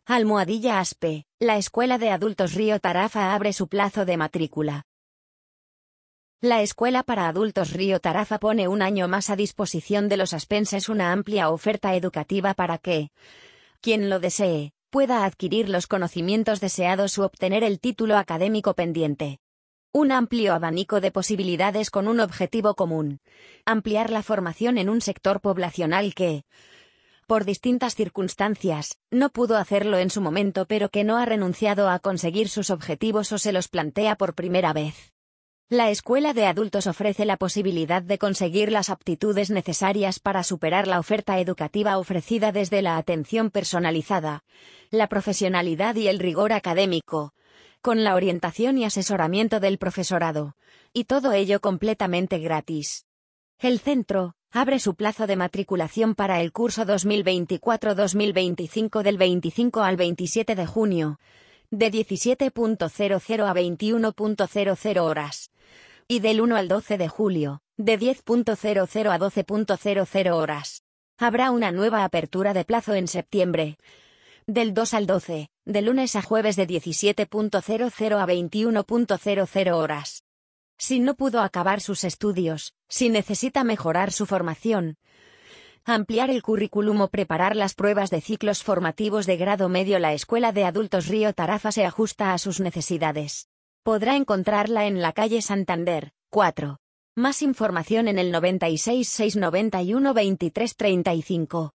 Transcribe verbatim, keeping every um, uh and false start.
Almohadilla Aspe, la Escuela de Adultos Río Tarafa abre su plazo de matrícula. La Escuela para Adultos Río Tarafa pone un año más a disposición de los aspenses una amplia oferta educativa para que, quien lo desee, pueda adquirir los conocimientos deseados u obtener el título académico pendiente. Un amplio abanico de posibilidades con un objetivo común: ampliar la formación en un sector poblacional que, por distintas circunstancias, no pudo hacerlo en su momento pero que no ha renunciado a conseguir sus objetivos o se los plantea por primera vez. La Escuela de Adultos ofrece la posibilidad de conseguir las aptitudes necesarias para superar la oferta educativa ofrecida desde la atención personalizada, la profesionalidad y el rigor académico, con la orientación y asesoramiento del profesorado, y todo ello completamente gratis. El centro abre su plazo de matriculación para el curso dos mil veinticuatro dos mil veinticinco del veinticinco al veintisiete de junio, de diecisiete cero cero a veintiuno cero cero horas, y del uno al doce de julio, de diez cero cero a doce cero cero horas. Habrá una nueva apertura de plazo en septiembre, del dos al doce, de lunes a jueves de diecisiete cero cero a veintiuno cero cero horas. Si no pudo acabar sus estudios, si necesita mejorar su formación, ampliar el currículum o preparar las pruebas de ciclos formativos de grado medio, la Escuela de Adultos Río Tarafa se ajusta a sus necesidades. Podrá encontrarla en la calle Santander, cuatro. Más información en el noventa y seis seiscientos noventa y uno veintitrés treinta y cinco.